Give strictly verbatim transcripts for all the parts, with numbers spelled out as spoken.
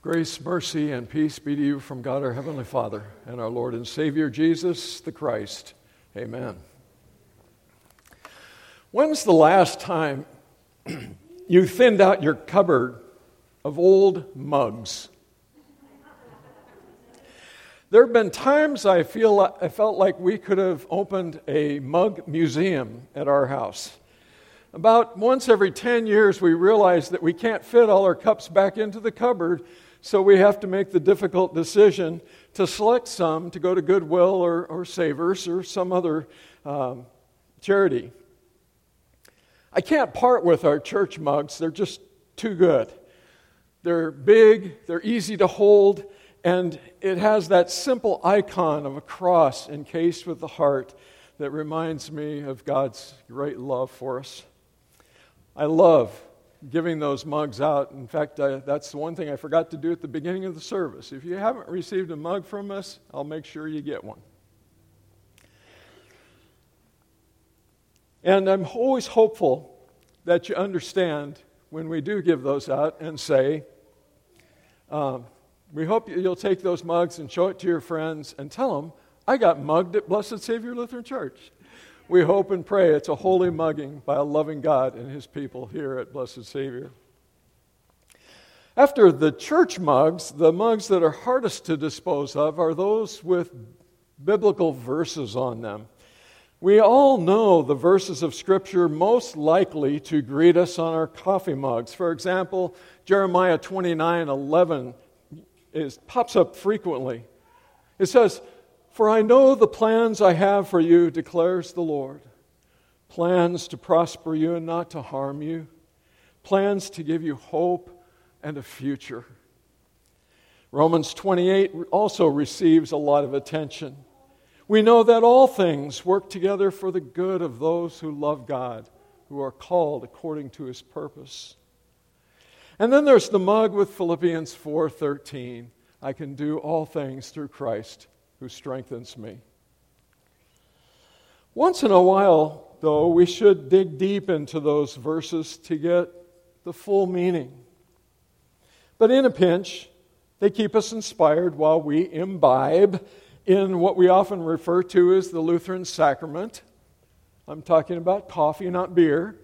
Grace, mercy, and peace be to you from God our Heavenly Father and our Lord and Savior Jesus the Christ. Amen. When's the last time you thinned out your cupboard of old mugs? There have been times I feel I felt like we could have opened a mug museum at our house. About once every ten years, we realize that we can't fit all our cups back into the cupboard, so we have to make the difficult decision to select some to go to Goodwill or, or Savers or some other um, charity. I can't part with our church mugs. They're just too good. They're big, they're easy to hold, and it has that simple icon of a cross encased with the heart that reminds me of God's great love for us. I love giving those mugs out. In fact, I, that's the one thing I forgot to do at the beginning of the service. If you haven't received a mug from us, I'll make sure you get one. And I'm always hopeful that you understand when we do give those out and say, um, we hope you'll take those mugs and show it to your friends and tell them, I got mugged at Blessed Savior Lutheran Church. We hope and pray it's a holy mugging by a loving God and His people here at Blessed Savior. After the church mugs, the mugs that are hardest to dispose of are those with biblical verses on them. We all know the verses of Scripture most likely to greet us on our coffee mugs. For example, Jeremiah twenty-nine eleven is, pops up frequently. It says, "For I know the plans I have for you, declares the Lord. Plans to prosper you and not to harm you. Plans to give you hope and a future." Romans twenty-eight also receives a lot of attention. We know that all things work together for the good of those who love God, who are called according to His purpose. And then there's the mug with Philippians four thirteen. I can do all things through Christ who strengthens me. Once in a while, though, we should dig deep into those verses to get the full meaning. But in a pinch, they keep us inspired while we imbibe in what we often refer to as the Lutheran sacrament. I'm talking about coffee, not beer.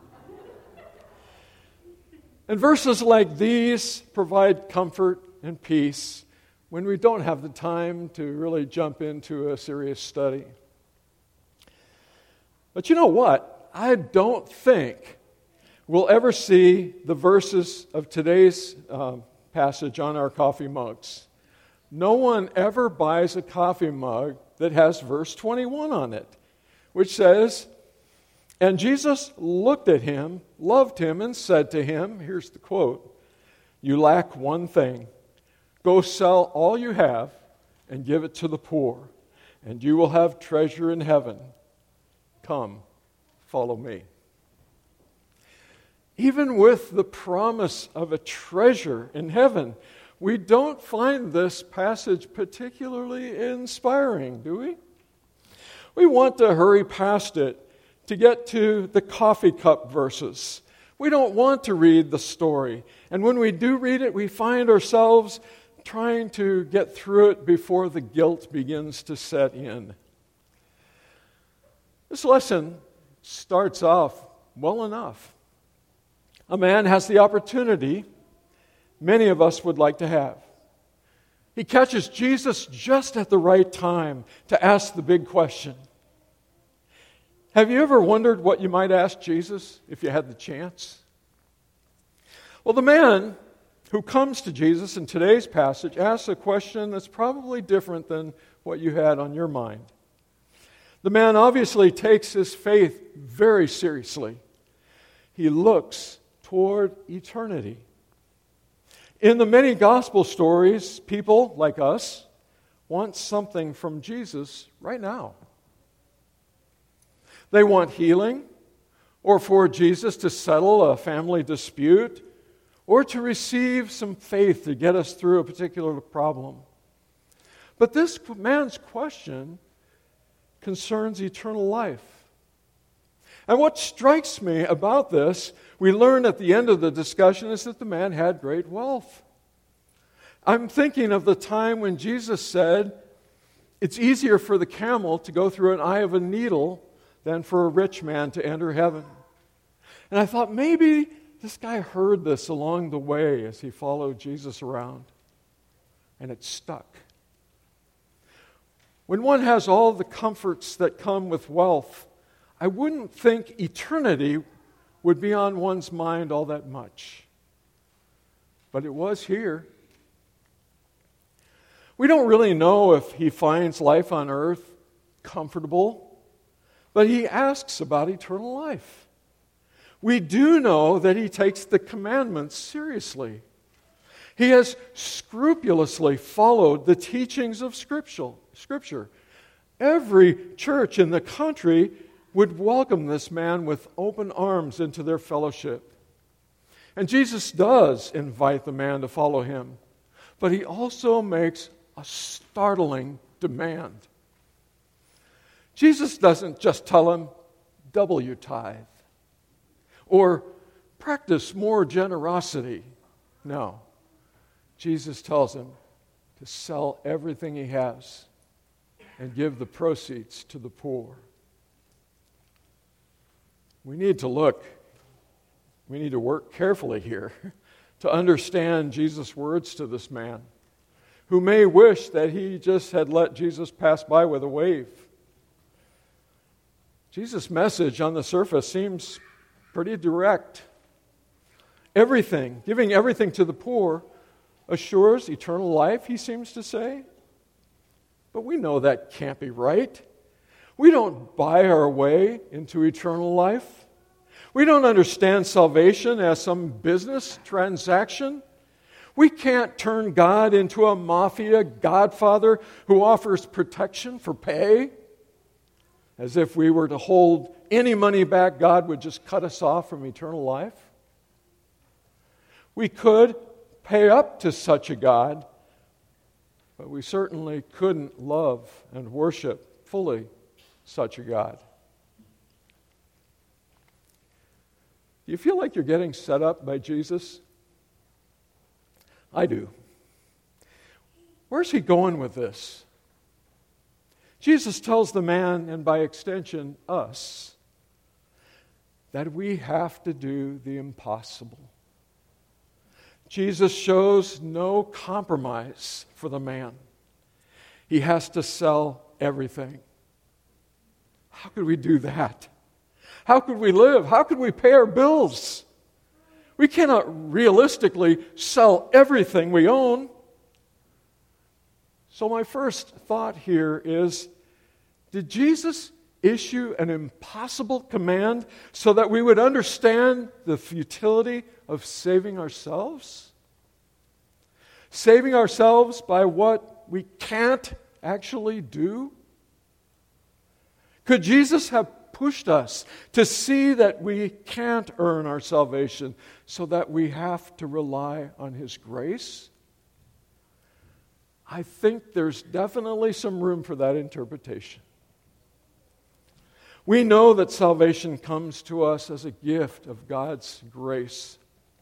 And verses like these provide comfort and peace when we don't have the time to really jump into a serious study. But you know what? I don't think we'll ever see the verses of today's um, passage on our coffee mugs. No one ever buys a coffee mug that has verse twenty-one on it, which says, "And Jesus looked at him, loved him, and said to him," here's the quote, "You lack one thing. Go sell all you have and give it to the poor, and you will have treasure in heaven. Come, follow me." Even with the promise of a treasure in heaven, we don't find this passage particularly inspiring, do we? We want to hurry past it to get to the coffee cup verses. We don't want to read the story. And when we do read it, we find ourselves trying to get through it before the guilt begins to set in. This lesson starts off well enough. A man has the opportunity many of us would like to have. He catches Jesus just at the right time to ask the big question. Have you ever wondered what you might ask Jesus if you had the chance? Well, the man who comes to Jesus in today's passage asks a question that's probably different than what you had on your mind. The man obviously takes his faith very seriously. He looks toward eternity. In the many gospel stories, people like us want something from Jesus right now. They want healing, or for Jesus to settle a family dispute, or to receive some faith to get us through a particular problem. But this man's question concerns eternal life. And what strikes me about this, we learn at the end of the discussion, is that the man had great wealth. I'm thinking of the time when Jesus said, it's easier for the camel to go through an eye of a needle than for a rich man to enter heaven. And I thought maybe this guy heard this along the way as he followed Jesus around, and it stuck. When one has all the comforts that come with wealth, I wouldn't think eternity would be on one's mind all that much. But it was here. We don't really know if he finds life on earth comfortable, but he asks about eternal life. We do know that he takes the commandments seriously. He has scrupulously followed the teachings of Scripture. Every church in the country would welcome this man with open arms into their fellowship. And Jesus does invite the man to follow him, but he also makes a startling demand. Jesus doesn't just tell him, double your tithe, or practice more generosity. No. Jesus tells him to sell everything he has and give the proceeds to the poor. We need to look, we need to work carefully here to understand Jesus' words to this man, who may wish that he just had let Jesus pass by with a wave. Jesus' message on the surface seems pretty direct. Everything, giving everything to the poor, assures eternal life, he seems to say. But we know that can't be right. We don't buy our way into eternal life. We don't understand salvation as some business transaction. We can't turn God into a mafia godfather who offers protection for pay. As if we were to hold any money back, God would just cut us off from eternal life. We could pay up to such a God, but we certainly couldn't love and worship fully such a God. Do you feel like you're getting set up by Jesus? I do. Where's he going with this? Jesus tells the man, and by extension us, that we have to do the impossible. Jesus shows no compromise for the man. He has to sell everything. How could we do that? How could we live? How could we pay our bills? We cannot realistically sell everything we own. So my first thought here is, did Jesus issue an impossible command so that we would understand the futility of saving ourselves? Saving ourselves by what we can't actually do? Could Jesus have pushed us to see that we can't earn our salvation so that we have to rely on His grace? I think there's definitely some room for that interpretation. We know that salvation comes to us as a gift of God's grace.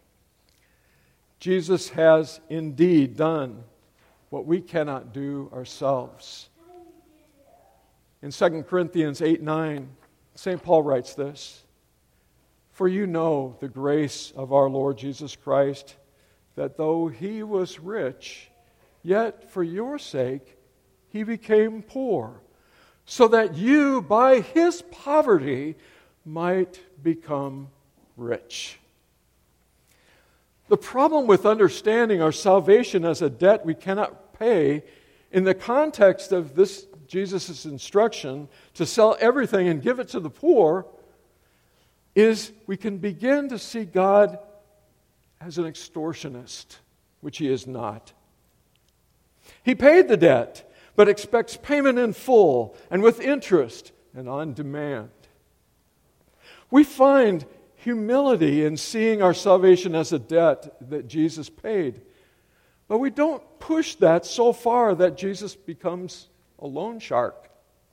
Jesus has indeed done what we cannot do ourselves. In Second Corinthians eight nine, Saint Paul writes this, "For you know the grace of our Lord Jesus Christ, that though He was rich, yet for your sake He became poor, so that you by His poverty might become rich." The problem with understanding our salvation as a debt we cannot pay in the context of this Jesus' instruction to sell everything and give it to the poor is we can begin to see God as an extortionist, which He is not. He paid the debt, but expects payment in full and with interest and on demand. We find humility in seeing our salvation as a debt that Jesus paid, but we don't push that so far that Jesus becomes a loan shark.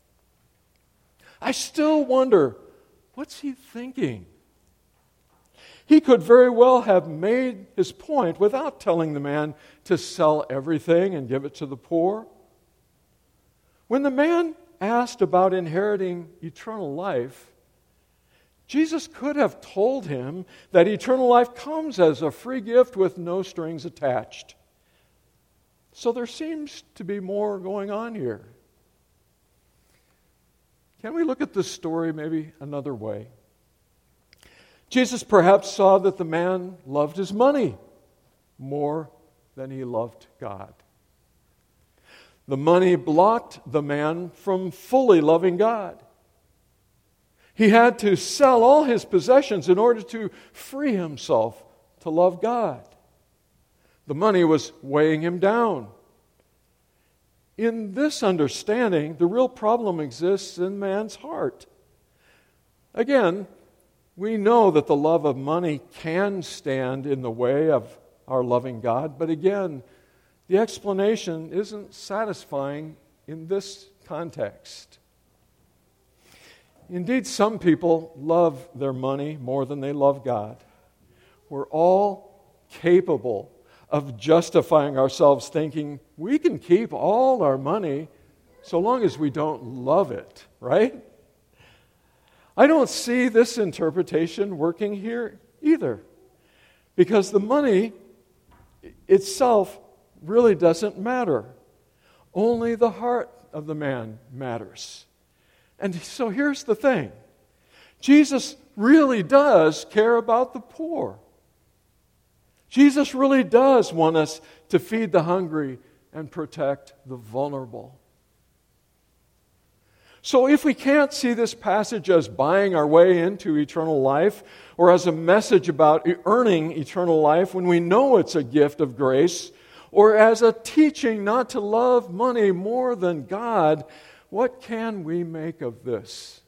I still wonder, what's He thinking? He could very well have made his point without telling the man to sell everything and give it to the poor? When the man asked about inheriting eternal life, Jesus could have told him that eternal life comes as a free gift with no strings attached. So there seems to be more going on here. Can we look at this story maybe another way? Jesus perhaps saw that the man loved his money more than he loved God. The money blocked the man from fully loving God. He had to sell all his possessions in order to free himself to love God. The money was weighing him down. In this understanding, the real problem exists in man's heart. Again, we know that the love of money can stand in the way of our loving God, but again, the explanation isn't satisfying in this context. Indeed, some people love their money more than they love God. We're all capable of justifying ourselves thinking we can keep all our money so long as we don't love it, right? I don't see this interpretation working here either, because the money itself really doesn't matter. Only the heart of the man matters. And so here's the thing. Jesus really does care about the poor. Jesus really does want us to feed the hungry and protect the vulnerable. So if we can't see this passage as buying our way into eternal life or as a message about earning eternal life when we know it's a gift of grace, or as a teaching not to love money more than God, what can we make of this?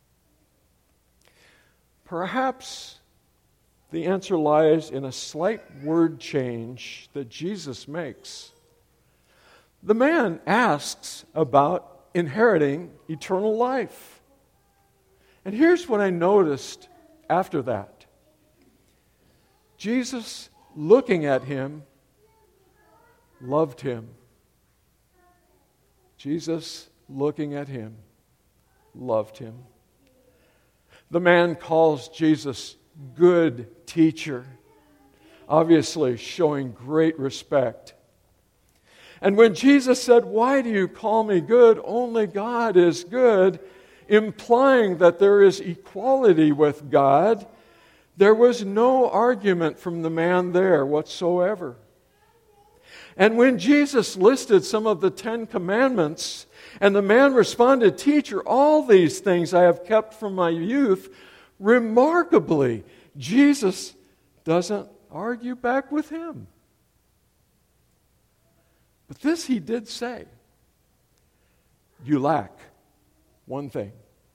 Perhaps the answer lies in a slight word change that Jesus makes. The man asks about inheriting eternal life. And here's what I noticed after that. Jesus, looking at him, loved him. Jesus, looking at him, loved him. The man calls Jesus good teacher, obviously showing great respect. And when Jesus said, "Why do you call me good? Only God is good," implying that there is equality with God, there was no argument from the man there whatsoever. And when Jesus listed some of the Ten Commandments, and the man responded, "Teacher, all these things I have kept from my youth," remarkably, Jesus doesn't argue back with him. But this he did say, "You lack one thing."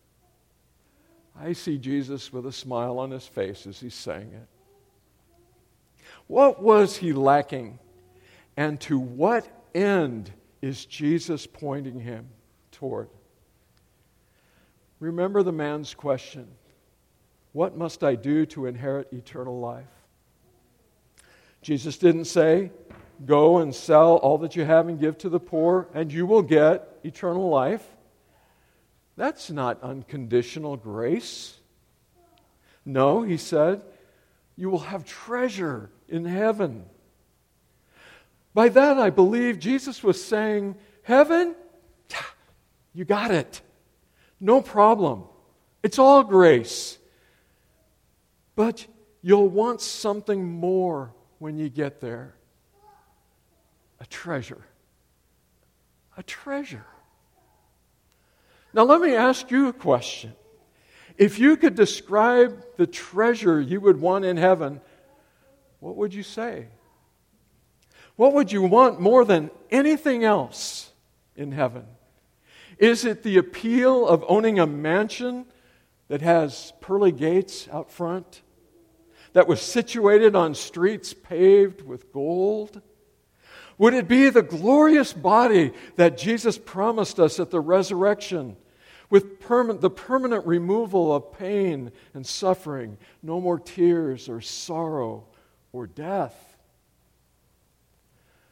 I see Jesus with a smile on his face as he's saying it. What was he lacking? And to what end is Jesus pointing him toward? Remember the man's question, "What must I do to inherit eternal life?" Jesus didn't say, "Go and sell all that you have and give to the poor, and you will get eternal life." That's not unconditional grace. No, he said, "You will have treasure in heaven." By that, I believe Jesus was saying, heaven, you got it. No problem. It's all grace. But you'll want something more when you get there. A treasure. A treasure. Now let me ask you a question. If you could describe the treasure you would want in heaven, what would you say? What would you want more than anything else in heaven? Is it the appeal of owning a mansion that has pearly gates out front, that was situated on streets paved with gold? Would it be the glorious body that Jesus promised us at the resurrection, with perma- the permanent removal of pain and suffering, no more tears or sorrow or death?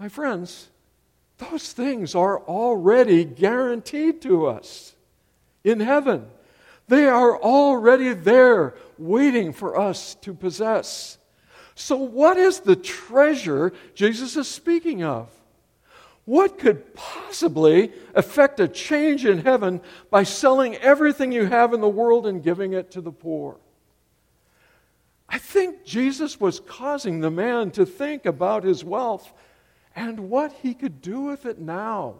My friends, those things are already guaranteed to us in heaven. They are already there waiting for us to possess. So what is the treasure Jesus is speaking of? What could possibly affect a change in heaven by selling everything you have in the world and giving it to the poor? I think Jesus was causing the man to think about his wealth and what he could do with it now.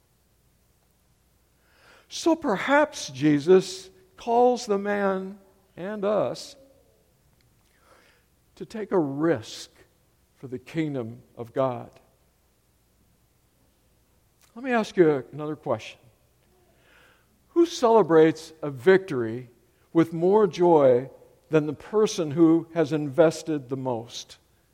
So perhaps Jesus calls the man and us to take a risk for the kingdom of God. Let me ask you another question. Who celebrates a victory with more joy than the person who has invested the most?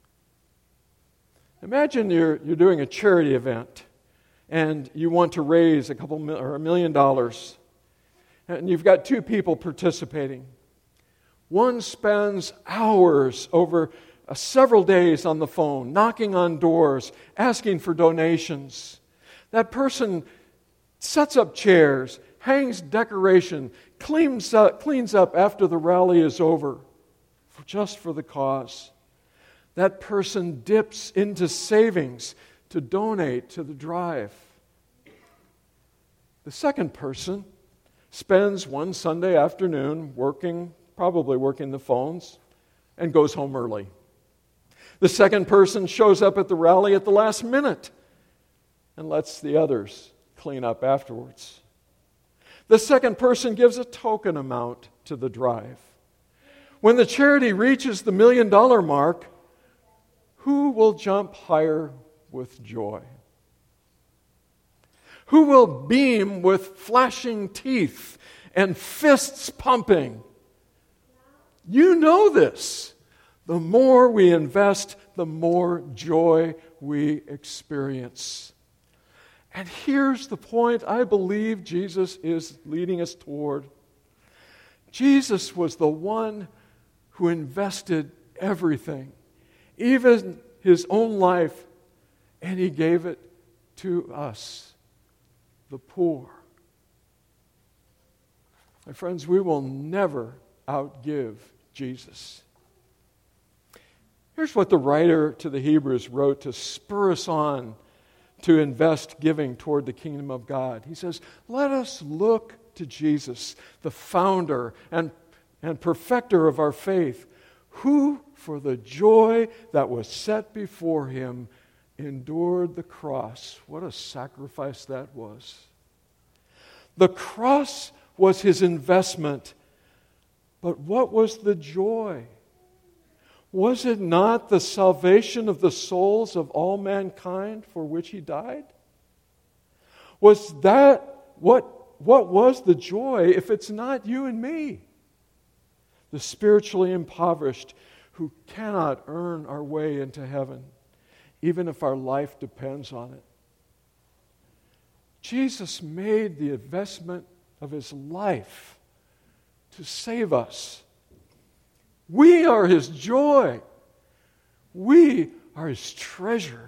Imagine you're, you're doing a charity event and you want to raise a couple mil, or a million dollars. And you've got two people participating. One spends hours over uh, several days on the phone, knocking on doors, asking for donations. That person sets up chairs, hangs decoration, cleans up, cleans up after the rally is over, for, just for the cause. That person dips into savings to donate to the drive. The second person spends one Sunday afternoon working, probably working the phones, and goes home early. The second person shows up at the rally at the last minute and lets the others clean up afterwards. The second person gives a token amount to the drive. When the charity reaches the million dollar mark, who will jump higher with joy? Who will beam with flashing teeth and fists pumping? You know this. The more we invest, the more joy we experience. And here's the point I believe Jesus is leading us toward. Jesus was the one who invested everything, even his own life, and he gave it to us, the poor. My friends, we will never outgive Jesus. Here's what the writer to the Hebrews wrote to spur us on to invest giving toward the kingdom of God. He says, let us look to Jesus, the founder and, and perfecter of our faith, who, for the joy that was set before him, endured the cross. What a sacrifice that was. The cross was his investment, but what was the joy? Was it not the salvation of the souls of all mankind for which he died? Was that what, what was the joy if it's not you and me? The spiritually impoverished who cannot earn our way into heaven, even if our life depends on it. Jesus made the investment of his life to save us. We are his joy. We are his treasure.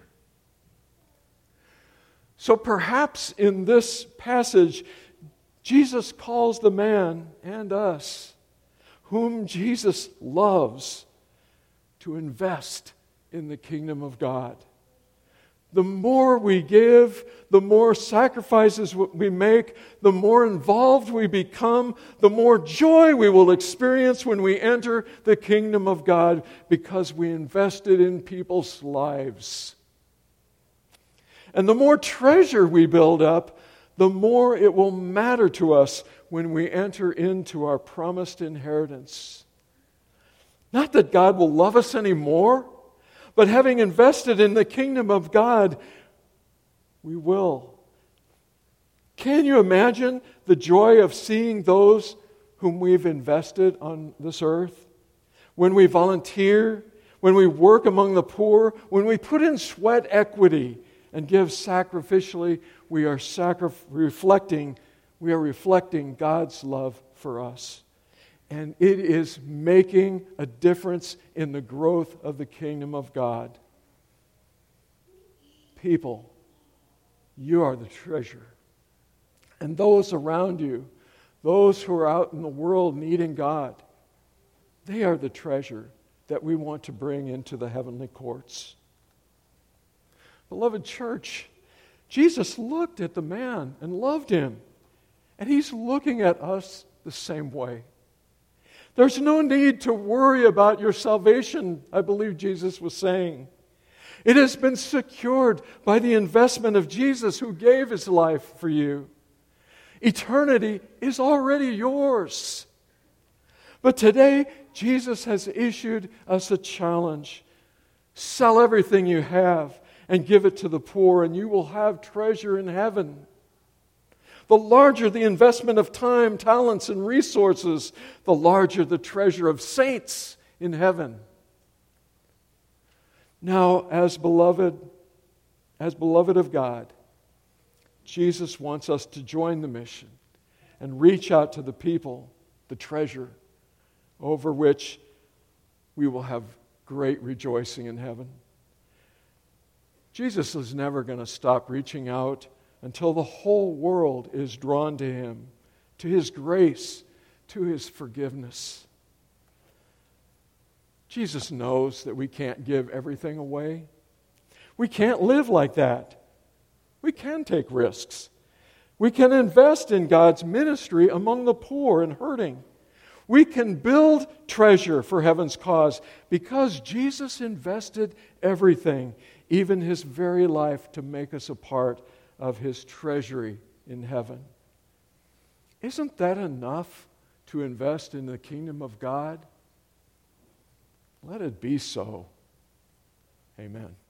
So perhaps in this passage, Jesus calls the man and us, whom Jesus loves, to invest in the kingdom of God. The more we give, the more sacrifices we make, the more involved we become, the more joy we will experience when we enter the kingdom of God because we invested in people's lives. And the more treasure we build up, the more it will matter to us when we enter into our promised inheritance. Not that God will love us anymore, but having invested in the kingdom of God, we will. Can you imagine the joy of seeing those whom we've invested on this earth? When we volunteer, when we work among the poor, when we put in sweat equity and give sacrificially, we are sacri- reflecting, we are reflecting God's love for us. And it is making a difference in the growth of the kingdom of God. people, you are the treasure. And those around you, those who are out in the world needing God, they are the treasure that we want to bring into the heavenly courts. Beloved church, Jesus looked at the man and loved him, and he's looking at us the same way. There's no need to worry about your salvation, I believe Jesus was saying. It has been secured by the investment of Jesus who gave his life for you. Eternity is already yours. But today, Jesus has issued us a challenge. Sell everything you have and give it to the poor, and you will have treasure in heaven. The larger the investment of time, talents, and resources, the larger the treasure of saints in heaven. Now, as beloved, as beloved of God, Jesus wants us to join the mission and reach out to the people, the treasure, over which we will have great rejoicing in heaven. Jesus is never going to stop reaching out until the whole world is drawn to him, to his grace, to his forgiveness. Jesus knows that we can't give everything away. We can't live like that. We can take risks. We can invest in God's ministry among the poor and hurting. We can build treasure for heaven's cause because Jesus invested everything, even his very life, to make us a part of his treasury in heaven. Isn't that enough to invest in the kingdom of God? Let it be so. Amen.